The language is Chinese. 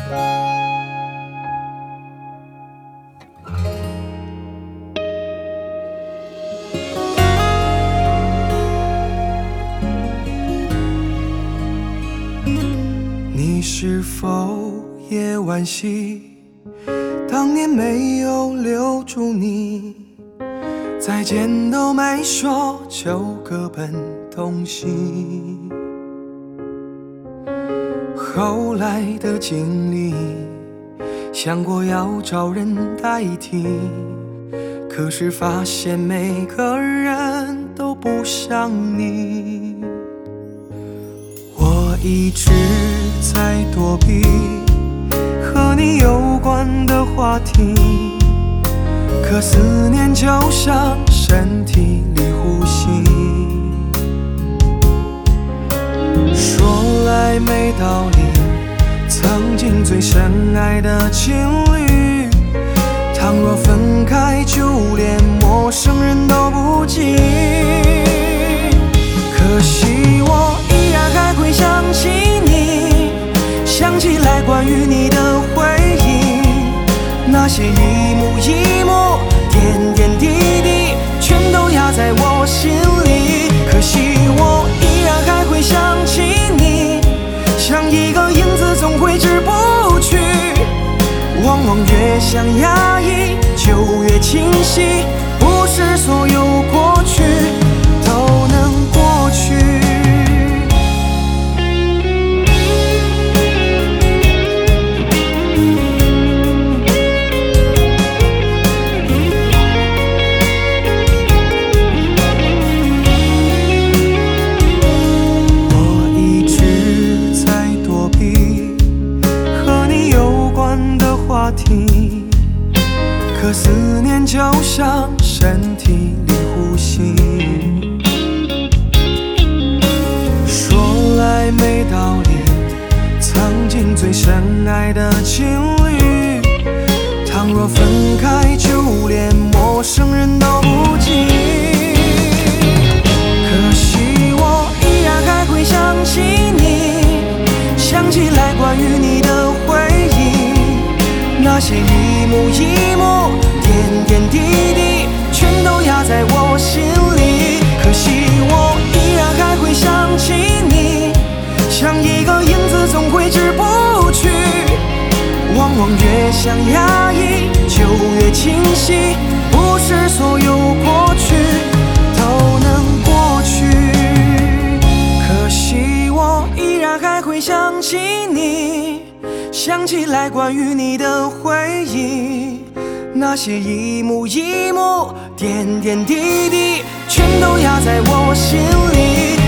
你是否也惋惜当年没有留住你，再见都没说就各奔东西？后来的经历想过要找人代替，可是发现每个人都不像你。我一直在躲避和你有关的话题，可思念就像身体里呼吸。说来没道理，曾经最深爱的情侣，倘若分开就连陌生人都不及。可惜我依然还会想起你，想起来关于你的回忆，那些一幕一幕点点滴滴全都压在我心里。可惜我依然还会想起你，像一个影子总挥之不去，往往越想压抑就越清晰，不是所有过去都能过去。可思念就像身体里呼吸，说来没道理，曾经最深爱的情侣，倘若分开就连陌生人都不及。可惜我依然还会想起你，想起来关于你的回忆，那些一幕一幕点点滴滴全都压在我心里。可惜我依然还会想起你，像一个影子总挥之不去，往往越想压抑就越清晰，不是所有过去都能过去。可惜我依然还会想起你，想起来关于你的回忆，那些一幕一幕点点滴滴全都压在我心里。